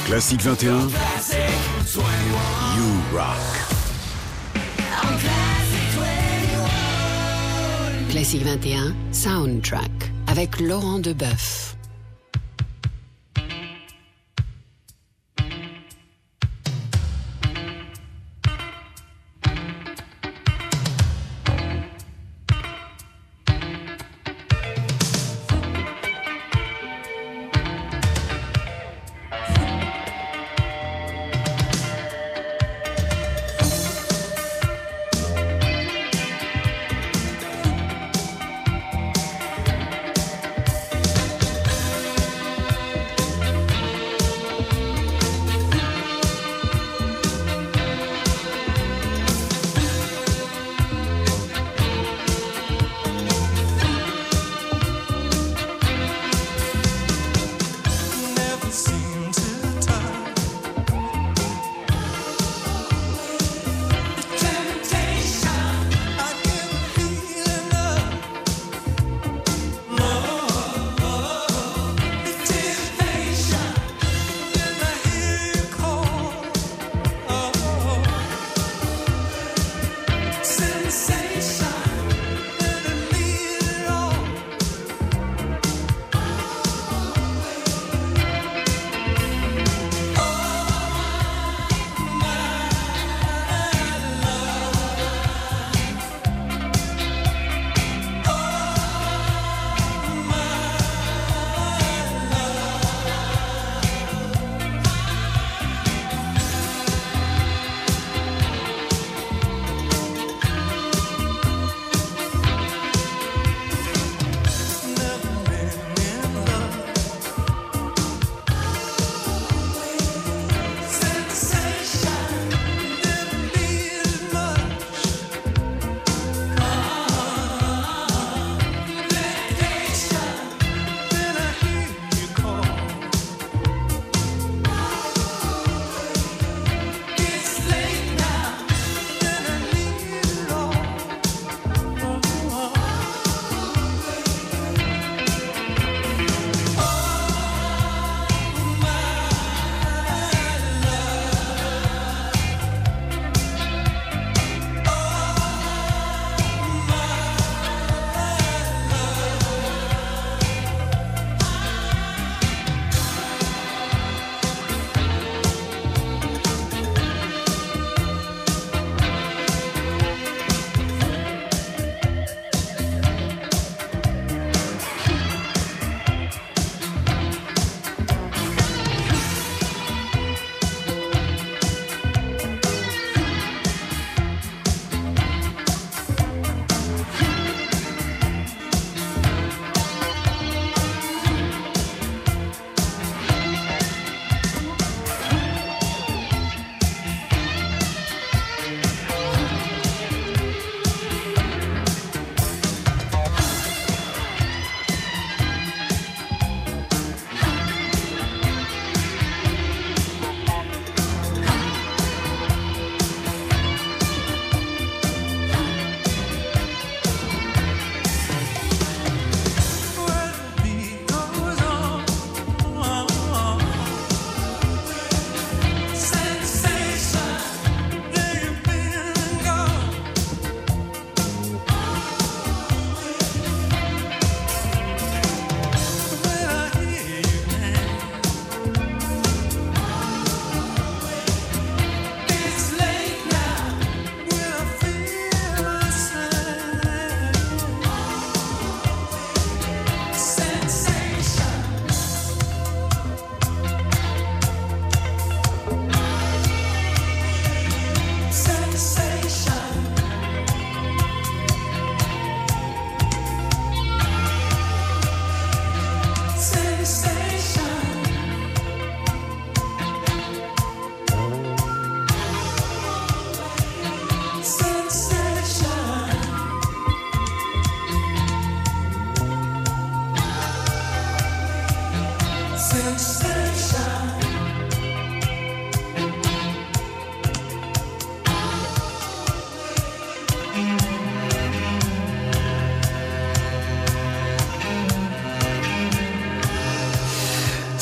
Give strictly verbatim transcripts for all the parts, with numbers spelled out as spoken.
Classique vingt et un, You Rock. Classique vingt et un, Soundtrack, avec Laurent Deboeuf.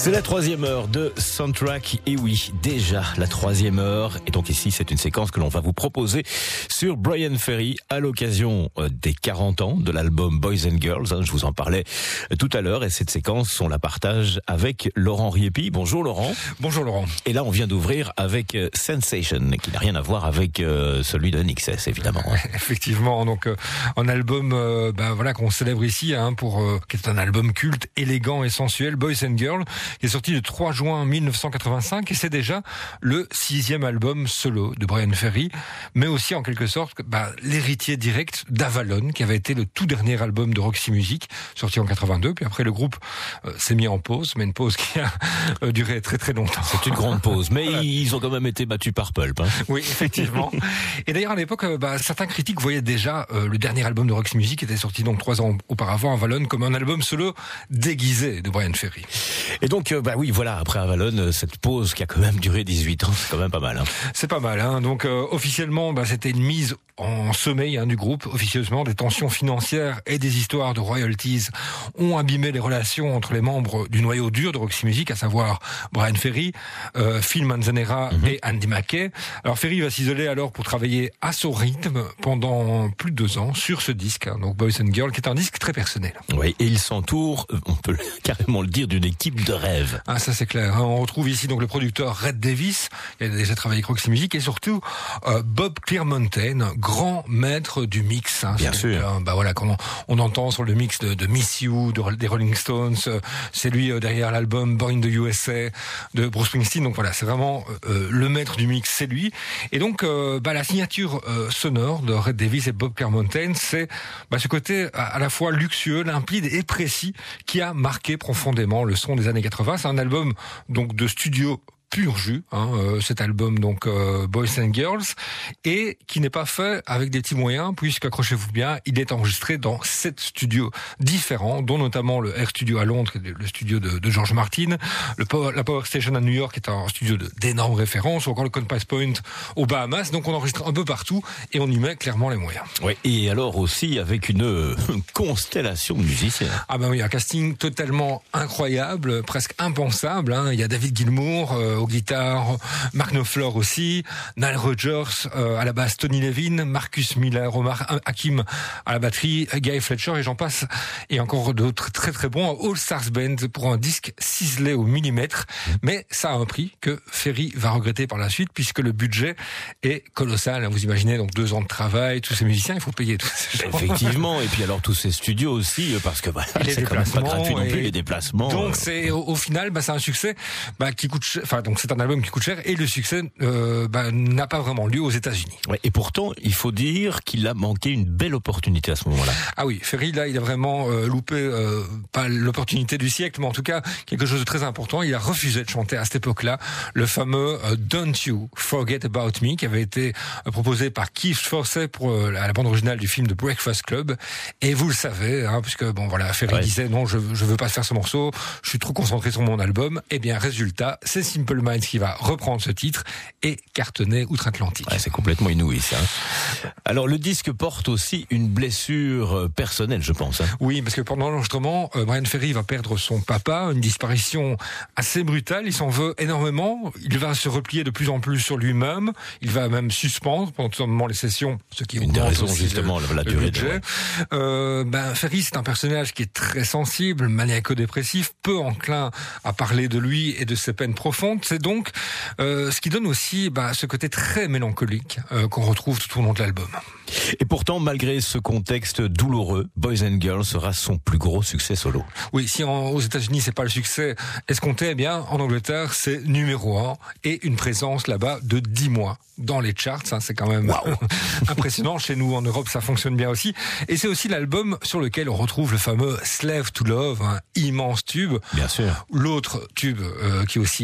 C'est la troisième heure de Soundtrack, et oui, déjà la troisième heure. Et donc ici, c'est une séquence que l'on va vous proposer sur Bryan Ferry à l'occasion des quarante ans de l'album Boys and Girls. Je vous en parlais tout à l'heure, et cette séquence, on la partage avec Laurent Riepi. Bonjour Laurent. Bonjour Laurent. Et là, on vient d'ouvrir avec Sensation, qui n'a rien à voir avec euh, celui de N X S, évidemment. Effectivement, donc euh, un album, euh, bah, voilà, qu'on célèbre ici, hein, pour euh, qui est un album culte, élégant et sensuel, Boys and Girls, qui est sorti le trois juin mille neuf cent quatre-vingt-cinq, et c'est déjà le sixième album solo de Bryan Ferry, mais aussi en quelque sorte bah, l'héritier direct d'Avalon, qui avait été le tout dernier album de Roxy Music, sorti en quatre-vingt-deux. Puis après, le groupe euh, s'est mis en pause, mais une pause qui a euh, duré très très longtemps. C'est une grande pause, mais voilà. Ils ont quand même été battus par Pulp. Hein. Oui, effectivement. Et d'ailleurs, à l'époque, euh, bah, certains critiques voyaient déjà euh, le dernier album de Roxy Music, qui était sorti donc trois ans auparavant, Avalon, comme un album solo déguisé de Bryan Ferry. Et donc, euh, bah oui, voilà, après Avalon, cette pause qui a quand même duré dix-huit ans, c'est quand même pas mal. Hein. C'est pas mal. Hein. Donc, euh, officiellement, bah, c'était une mise en sommeil hein, du groupe. Officieusement, des tensions financières et des histoires de royalties ont abîmé les relations entre les membres du noyau dur de Roxy Music, à savoir Bryan Ferry, euh, Phil Manzanera mm-hmm. et Andy Mackey. Alors, Ferry va s'isoler alors pour travailler à son rythme pendant plus de deux ans sur ce disque, hein, donc Boys and Girls, qui est un disque très personnel. Oui, et il s'entoure, on peut carrément le dire, d'une équipe de rêve. Ah, ça c'est clair. Hein. On retrouve ici donc le producteur Red Davis, qui a déjà travaillé avec Roxy Music, et surtout euh, Bob Clearmountain, grand maître du mix. Hein. Bien c'est, sûr. Euh, bah voilà, comment on entend sur le mix de, de Miss You, de, des Rolling Stones. Euh, c'est lui euh, derrière l'album Born in the U S A de Bruce Springsteen. Donc voilà, c'est vraiment euh, le maître du mix, c'est lui. Et donc euh, bah, la signature euh, sonore de Red Davis et Bob Clearmountain, c'est bah, ce côté à, à la fois luxueux, limpide et précis qui a marqué profondément le son des années quatre-vingts. C'est un album donc de studio pur jus, hein, euh, cet album donc euh, Boys and Girls, et qui n'est pas fait avec des petits moyens, puisque accrochez-vous bien, il est enregistré dans sept studios différents, dont notamment le Air Studio à Londres, le studio de, de George Martin, le Power, la Power Station à New York, qui est un studio de, d'énormes références, ou encore le Compass Point aux Bahamas. Donc on enregistre un peu partout et on y met clairement les moyens. Oui, et alors aussi avec une, une constellation de musiciens. Ah ben oui, un casting totalement incroyable, presque impensable. Hein. Il y a David Gilmour euh, aux guitares, Mark Knopfler aussi, Nile Rodgers euh, à la basse, Tony Levin, Marcus Miller, Omar Hakim à la batterie, Guy Fletcher, et j'en passe, et encore d'autres très très bons. All Stars Band pour un disque ciselé au millimètre, mais ça a un prix que Ferry va regretter par la suite, puisque le budget est colossal. Vous imaginez, donc deux ans de travail, tous ces musiciens, il faut payer tous ces gens. Effectivement, et puis alors tous ces studios aussi, parce que bah, c'est quand même pas gratuit non plus, les déplacements. Donc euh... c'est au, au final, bah, c'est un succès bah, qui coûte cher, enfin donc c'est un album qui coûte cher, et le succès euh, bah, n'a pas vraiment lieu aux États-Unis. Ouais, et pourtant, il faut dire qu'il a manqué une belle opportunité à ce moment-là. Ah oui, Ferry, là, il a vraiment euh, loupé, euh, pas l'opportunité du siècle, mais en tout cas, quelque chose de très important. Il a refusé de chanter à cette époque-là le fameux euh, Don't You Forget About Me, qui avait été euh, proposé par Keith Forsey pour euh, la, la bande originale du film The Breakfast Club. Et vous le savez, hein, puisque bon voilà, Ferry ouais. disait non, je, je veux pas faire ce morceau, je suis trop concentré sur mon album. Eh bien, résultat, c'est Simple Minds qui va reprendre ce titre et cartonner outre-Atlantique. Ouais, c'est complètement inouï, ça. Alors, le disque porte aussi une blessure personnelle, je pense. Hein. Oui, parce que pendant l'enregistrement, euh, Bryan Ferry va perdre son papa, une disparition assez brutale. Il s'en veut énormément. Il va se replier de plus en plus sur lui-même. Il va même suspendre pendant tout un moment les sessions, ce qui une des raisons justement le, la le durée budget. De... Euh, ben, Ferry, c'est un personnage qui est très sensible, maniaco-dépressif, peu enclin à parler de lui et de ses peines profondes. C'est donc euh, ce qui donne aussi bah, ce côté très mélancolique euh, qu'on retrouve tout au long de l'album. Et pourtant, malgré ce contexte douloureux, Boys and Girls sera son plus gros succès solo. Oui, si en, aux États-Unis c'est pas le succès escompté, eh bien en Angleterre c'est numéro un et une présence là-bas de dix mois dans les charts. Hein, c'est quand même wow. impressionnant. Chez nous en Europe ça fonctionne bien aussi. Et c'est aussi l'album sur lequel on retrouve le fameux Slave to Love, un immense tube. Bien sûr. L'autre tube euh, qui est aussi euh, très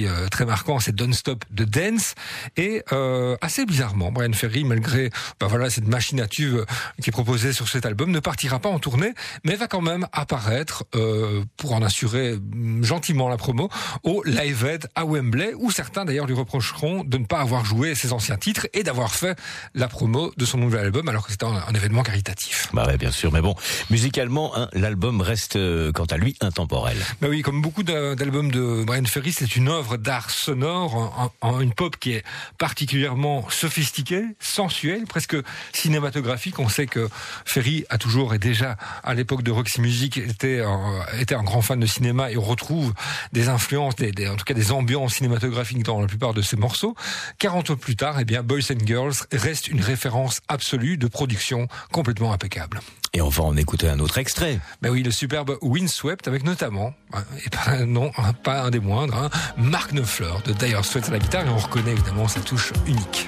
marquant, c'est Don't Stop de Dance. Et euh, assez bizarrement, Bryan Ferry, malgré ben voilà cette machine à tube qui est proposée sur cet album, ne partira pas en tournée, mais va quand même apparaître euh, pour en assurer gentiment la promo au Live Aid à Wembley, où certains d'ailleurs lui reprocheront de ne pas avoir joué ses anciens titres et d'avoir fait la promo de son nouvel album alors que c'était un, un événement caritatif. Bah ouais, bien sûr, mais bon, musicalement, hein, l'album reste euh, quant à lui intemporel. Bah oui, comme beaucoup d'albums de Bryan Ferry, c'est une œuvre d'art sonore, en, en une pop qui est particulièrement sophistiquée, sensuelle, presque cinématographique. On sait que Ferry a toujours et déjà à l'époque de Roxy Music était un, était un grand fan de cinéma et on retrouve des influences, des, des, en tout cas des ambiances cinématographiques dans la plupart de ses morceaux. quarante ans plus tard, eh bien Boys and Girls reste une référence absolue de production complètement impeccable. Et on va en écouter un autre extrait. Ben oui, le superbe Windswept avec notamment, et pas, non, pas un des moindres, hein, Mark Knopfler de Dire Straits à la guitare, et on reconnaît évidemment sa touche unique.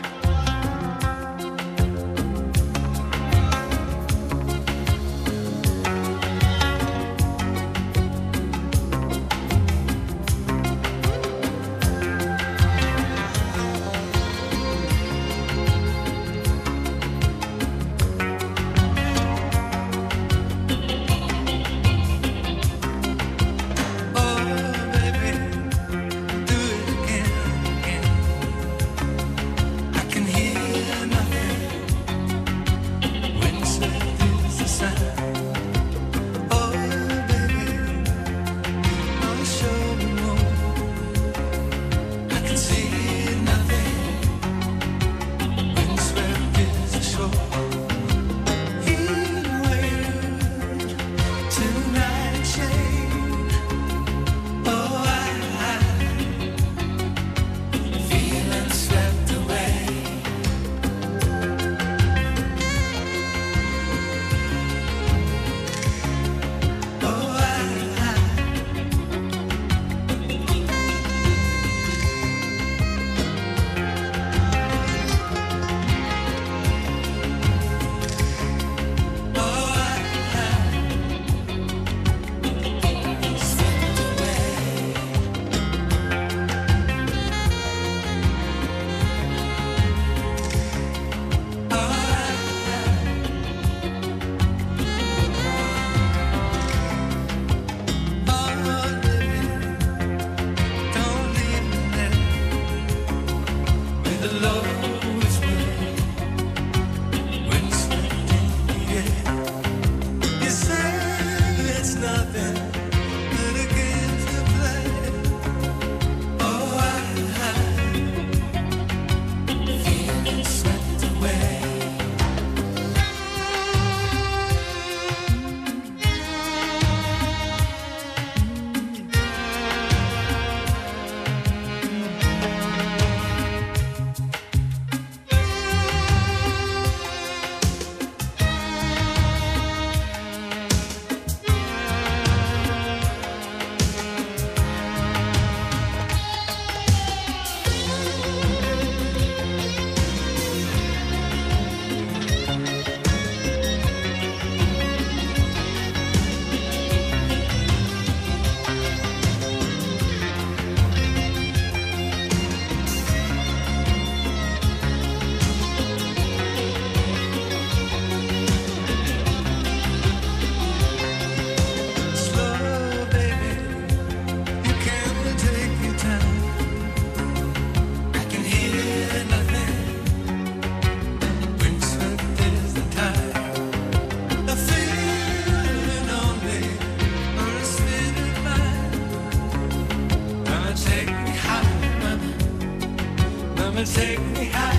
Take me high.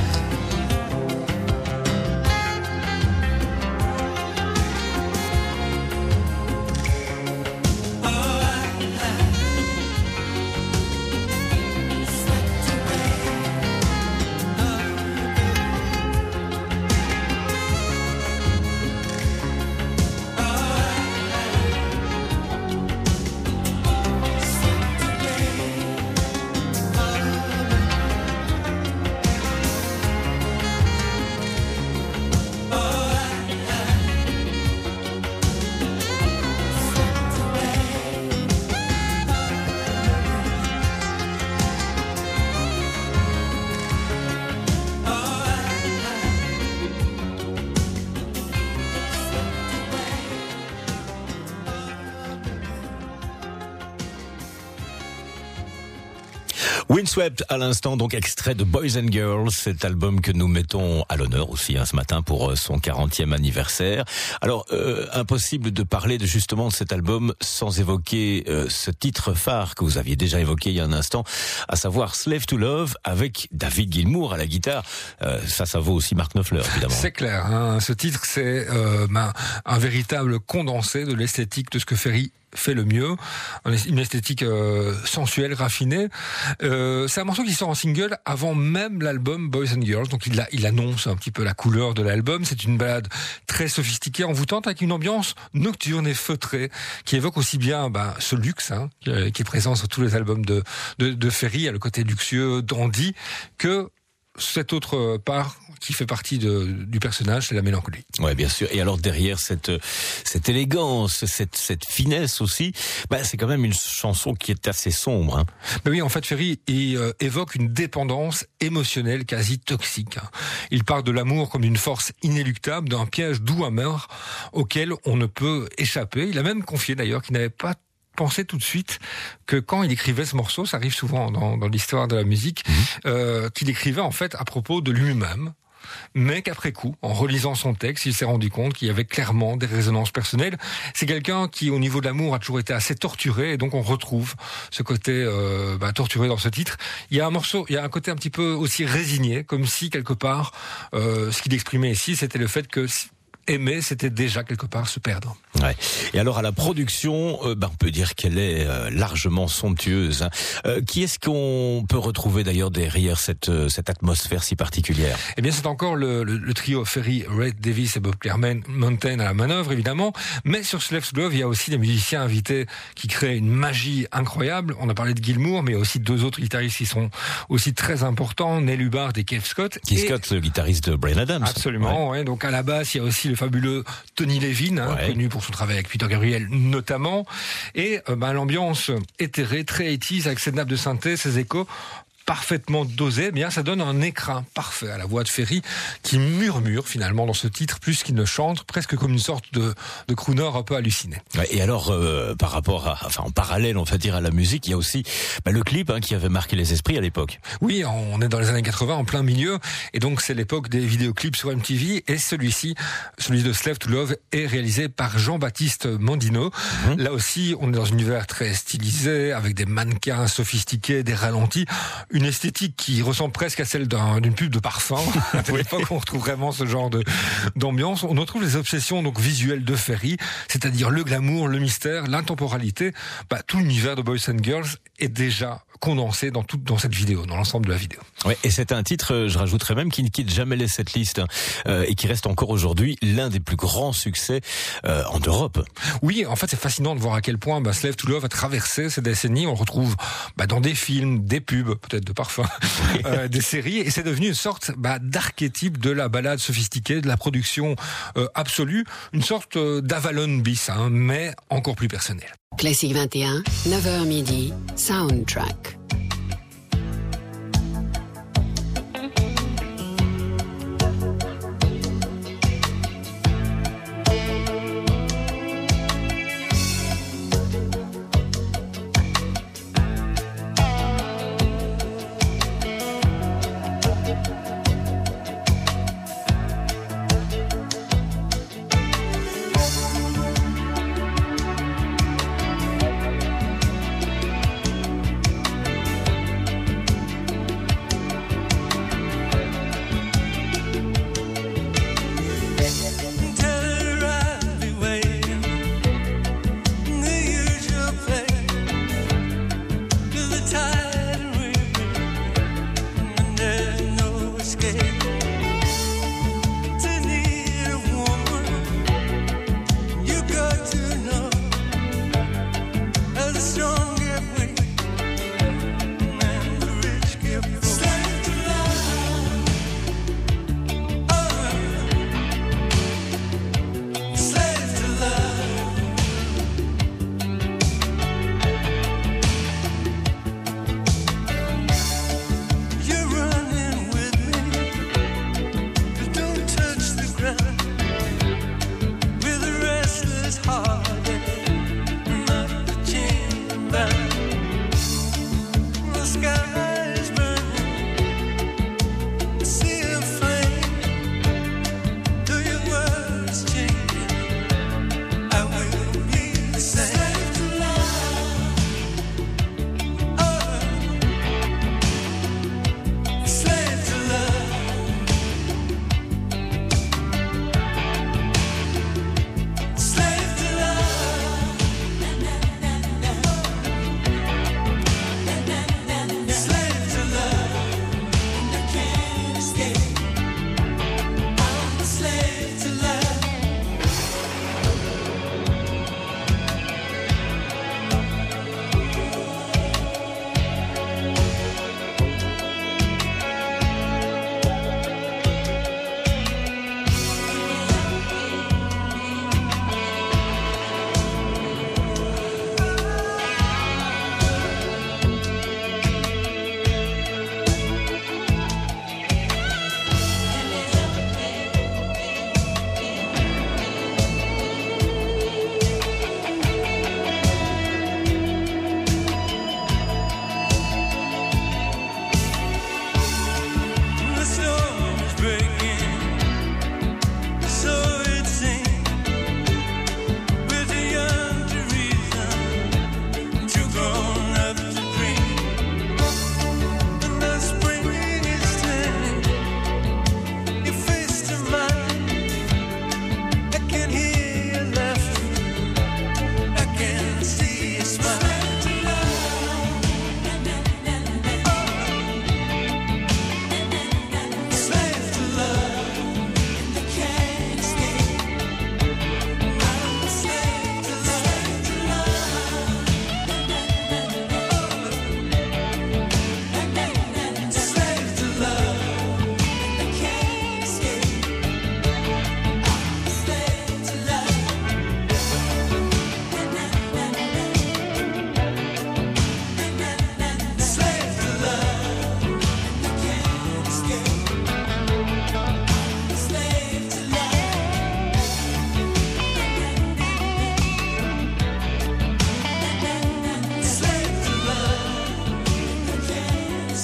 Windswept à l'instant, donc extrait de Boys and Girls, cet album que nous mettons à l'honneur aussi hein, ce matin pour son quarantième anniversaire. Alors, euh, impossible de parler de justement de cet album sans évoquer euh, ce titre phare que vous aviez déjà évoqué il y a un instant, à savoir Slave to Love avec David Gilmour à la guitare. Euh, ça, ça vaut aussi Mark Knopfler, évidemment. C'est clair, hein, ce titre c'est euh, ben, un véritable condensé de l'esthétique de ce que Ferry fait le mieux, une esthétique euh, sensuelle, raffinée. Euh, c'est un morceau qui sort en single avant même l'album Boys and Girls, donc il, a, il annonce un petit peu la couleur de l'album. C'est une balade très sophistiquée, envoûtante, avec une ambiance nocturne et feutrée, qui évoque aussi bien ben, ce luxe hein, qui est présent sur tous les albums de, de, de Ferry, à le côté luxueux, dandy, que cette autre part qui fait partie de, du personnage, c'est la mélancolie. Ouais, bien sûr. Et alors derrière cette cette élégance, cette cette finesse aussi, bah c'est quand même une chanson qui est assez sombre. Hein. Ben oui, en fait, Ferry il, euh, évoque une dépendance émotionnelle quasi toxique. Il parle de l'amour comme une force inéluctable, d'un piège doux amer auquel on ne peut échapper. Il a même confié d'ailleurs qu'il n'avait pas pensé tout de suite que quand il écrivait ce morceau, ça arrive souvent dans, dans l'histoire de la musique, mmh. euh, qu'il écrivait en fait à propos de lui-même, mais qu'après coup, en relisant son texte, il s'est rendu compte qu'il y avait clairement des résonances personnelles. C'est quelqu'un qui, au niveau de l'amour, a toujours été assez torturé, et donc on retrouve ce côté euh, bah, torturé dans ce titre. Il y a un morceau, il y a un côté un petit peu aussi résigné, comme si quelque part, euh, ce qu'il exprimait ici, c'était le fait que aimer, c'était déjà quelque part se perdre. Ouais. Et alors à la production, euh, ben on peut dire qu'elle est euh, largement somptueuse. Hein. Euh, qui est-ce qu'on peut retrouver d'ailleurs derrière cette euh, cette atmosphère si particulière? Eh bien, c'est encore le, le, le trio Ferry, Red Davis et Bob Clearmountain à la manœuvre, évidemment. Mais sur Slave to Love, il y a aussi des musiciens invités qui créent une magie incroyable. On a parlé de Gilmour, mais il y a aussi deux autres guitaristes qui sont aussi très importants, Neil Hubbard et Keith Scott. Keith et... Scott, le guitariste de Bryan Adams. Absolument. Ouais. Ouais. Donc à la basse, il y a aussi le fabuleux Tony Levin, hein, ouais. connu pour son travail avec Peter Gabriel notamment, et euh, bah, l'ambiance éthérée, très eighties, avec cette nappe de synthé, ces échos parfaitement dosés, eh bien ça donne un écrin parfait à la voix de Ferry qui murmure finalement dans ce titre plus qu'il ne chante, presque comme une sorte de, de crooner un peu halluciné. Et alors euh, par rapport à, enfin en parallèle on va dire à la musique, il y a aussi bah, le clip hein, qui avait marqué les esprits à l'époque. Oui, on est dans les années quatre-vingts en plein milieu, et donc c'est l'époque des vidéoclips sur M T V, et celui-ci, celui de Slave to Love, est réalisé par Jean-Baptiste Mondino. Mmh. Là aussi on est dans un univers très stylisé, avec des mannequins sophistiqués, des ralentis, une esthétique qui ressemble presque à celle d'un, d'une pub de parfum. À l'époque, on retrouve vraiment ce genre de, d'ambiance. On retrouve les obsessions donc visuelles de Ferry, c'est-à-dire le glamour, le mystère, l'intemporalité. Bah, tout l'univers de Boys and Girls est déjà condensé dans toute dans cette vidéo, dans l'ensemble de la vidéo. Ouais, et c'est un titre, je rajouterais même, qui ne quitte jamais les setlists hein, euh, et qui reste encore aujourd'hui l'un des plus grands succès euh, en Europe. Oui, en fait, c'est fascinant de voir à quel point bah, Slave to Love a traversé ces décennies. On le retrouve bah, dans des films, des pubs, peut-être de parfum, euh, des séries, et c'est devenu une sorte bah, d'archétype de la balade sophistiquée, de la production euh, absolue, une sorte euh, d'Avalon bis, hein, mais encore plus personnelle. Classique vingt et un, neuf heures midi, Soundtrack.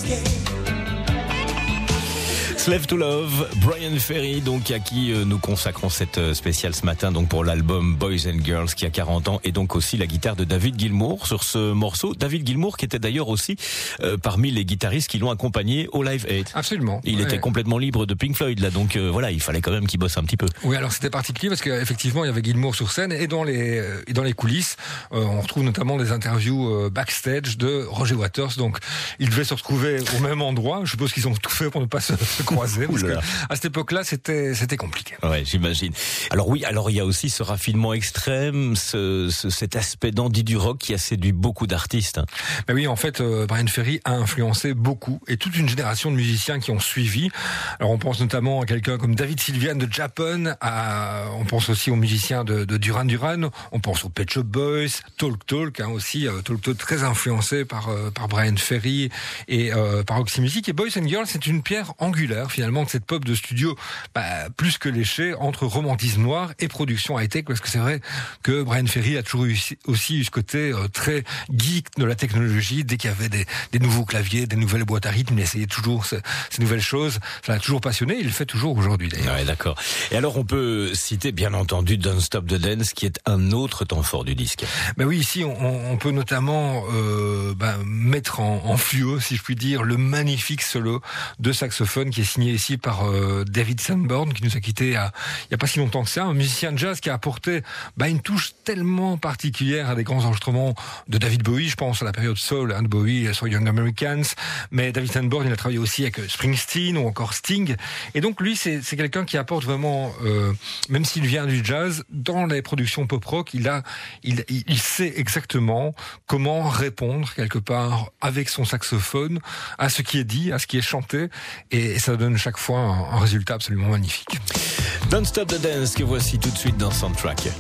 Slave to Love, Bryan Ferry, donc à qui euh, nous consacrons cette euh, spéciale ce matin, donc pour l'album Boys and Girls qui a quarante ans, et donc aussi la guitare de David Gilmour sur ce morceau. David Gilmour qui était d'ailleurs aussi euh, parmi les guitaristes qui l'ont accompagné au Live Aid. Absolument. Il ouais. était complètement libre de Pink Floyd là, donc euh, voilà, il fallait quand même qu'il bosse un petit peu. Oui, alors c'était particulier parce qu'effectivement il y avait Gilmour sur scène et dans les et dans les coulisses, euh, on retrouve notamment des interviews euh, backstage de Roger Waters. Donc ils devaient se retrouver au même endroit. Je suppose qu'ils ont tout fait pour ne pas se, se croiser. Parce que à cette époque-là, c'était c'était compliqué. Ouais, j'imagine. Alors oui, alors il y a aussi ce raffinement extrême, ce, ce cet aspect dandy du rock qui a séduit beaucoup d'artistes. Ben oui, en fait, euh, Bryan Ferry a influencé beaucoup et toute une génération de musiciens qui ont suivi. Alors on pense notamment à quelqu'un comme David Sylvian de Japan, à, on pense aussi aux musiciens de, de Duran Duran, on pense aux Pet Shop Boys, Talk Talk, hein, aussi euh, Talk Talk très influencé par euh, par Bryan Ferry et euh, par Roxy Music. Et Boys and Girls, c'est une pierre angulaire finalement de cette pop de studio, bah, plus que léchée entre romantisme noir et production high-tech, parce que c'est vrai que Bryan Ferry a toujours eu aussi eu ce côté euh, très geek de la technologie. Dès qu'il y avait des, des nouveaux claviers, des nouvelles boîtes à rythme, il essayait toujours ces, ces nouvelles choses. Ça l'a toujours passionné, il le fait toujours aujourd'hui d'ailleurs. Ouais, d'accord. Et alors on peut citer bien entendu Don't Stop the Dance, qui est un autre temps fort du disque. Ben oui, ici on, on peut notamment euh, ben, mettre en, en fluo, si je puis dire, le magnifique solo de saxophone qui est signé ici par euh, David Sanborn, qui nous a quittés il y a, il y a pas si longtemps que ça, un musicien de jazz qui a apporté ben, une touche tellement particulière à des grands enregistrements de David Bowie. Je pense à la période soul hein, de Bowie sur Young Americans, mais David Sanborn, il a travaillé aussi avec Springsteen ou encore Sting, et donc lui c'est, c'est quelqu'un qui apporte vraiment, euh, même s'il vient du jazz, dans les productions pop-rock, il a, il, il, il sait exactement comment répondre quelque part avec son saxophone à ce qui est dit, à ce qui est chanté, et ça donne chaque fois un, un résultat absolument magnifique. Don't Stop the Dance que voici tout de suite dans Soundtrack.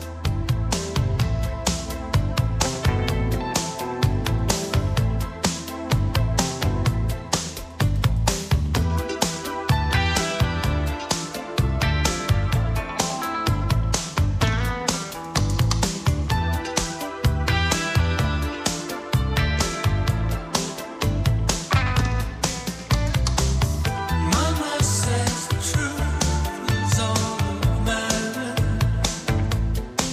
Mama says the truth is all that matters.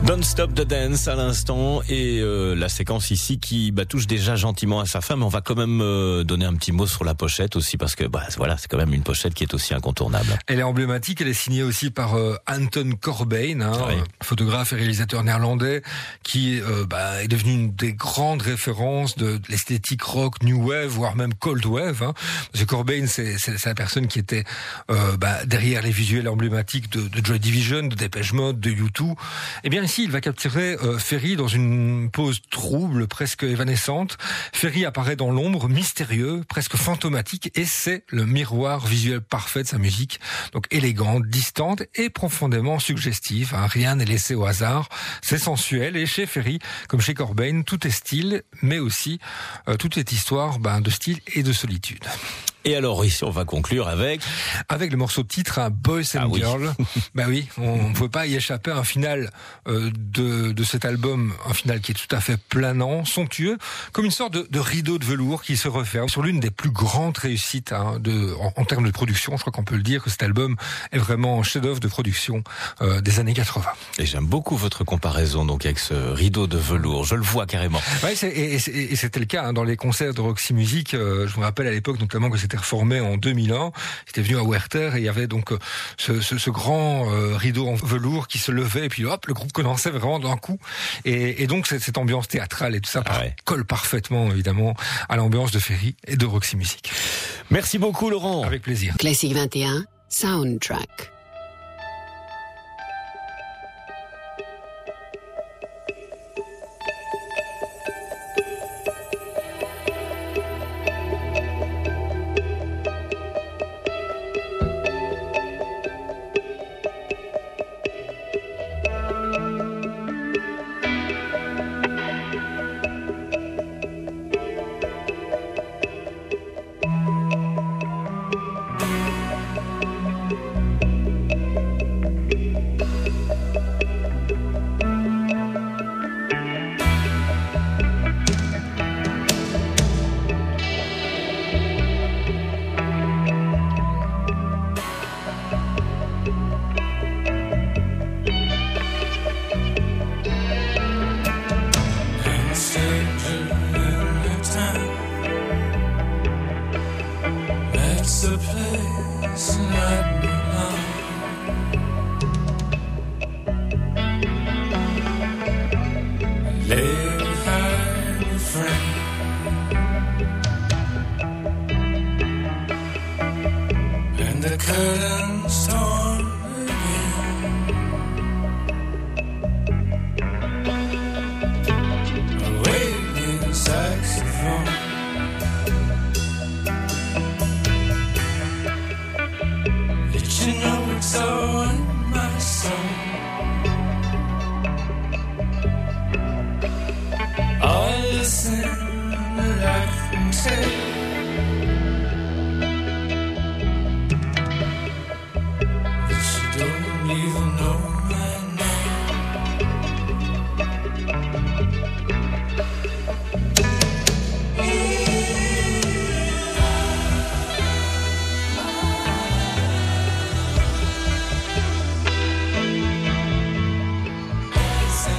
Don't Stop the Dance à l'instant et euh, la séquence ici qui bah, touche déjà gentiment à sa fin, mais on va quand même euh, donner un petit mot sur la pochette aussi parce que bah, voilà, c'est quand même une pochette qui est aussi incontournable. Elle est emblématique, elle est signée aussi par euh, Anton Corbijn, hein, oui. photographe et réalisateur néerlandais qui euh, bah, est devenu une des grandes références de, de l'esthétique rock, new wave, voire même cold wave. Hein. Parce que Corbijn, c'est, c'est, c'est la personne qui était euh, bah, derrière les visuels emblématiques de, de Joy Division, de Depeche Mode, de U deux. Eh bien ici, il va capturer euh, Ferry dans une pose trouble, presque évanescente. Ferry apparaît dans l'ombre, mystérieux, presque fantomatique, et c'est le miroir visuel parfait de sa musique. Donc élégante, distante et profondément suggestive. Hein. Rien n'est laissé au hasard. C'est sensuel et chez Ferry, comme chez Corbijn, tout est style, mais aussi euh, tout est histoire ben, de style et de solitude. Et alors ici, on va conclure avec avec le morceau titre, un Boys and ah oui. Girls. Bah oui, on ne peut pas y échapper. Un final euh, de de cet album, un final qui est tout à fait planant, somptueux, comme une sorte de, de rideau de velours qui se referme sur l'une des plus grandes réussites hein, de en, en termes de production. Je crois qu'on peut le dire que cet album est vraiment un chef-d'œuvre de production euh, des années quatre-vingts. Et j'aime beaucoup votre comparaison donc avec ce rideau de velours. Je le vois carrément. Ouais, c'est, et, et, et c'était le cas hein, dans les concerts de Roxy Music. Euh, je me rappelle à l'époque notamment que c'était reformé en deux mille un. C'était venu à Werther et il y avait donc euh, ce, ce, ce grand euh, rideau en velours qui se levait et puis hop, le groupe commençait vraiment d'un coup. Et, et donc cette, cette ambiance théâtrale et tout ça ah ouais. colle parfaitement évidemment à l'ambiance de Ferry et de Roxy Music. Merci beaucoup Laurent. Avec plaisir. Classique vingt et un, Soundtrack.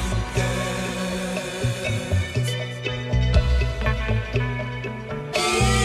Yeah.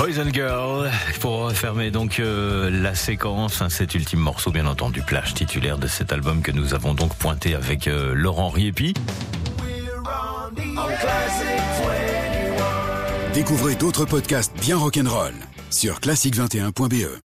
Boys and Girls, pour fermer donc euh, la séquence, hein, cet ultime morceau bien entendu, plage titulaire de cet album que nous avons donc pointé avec euh, Laurent Riepi. Découvrez d'autres podcasts bien rock'n'roll sur classique vingt et un point b e.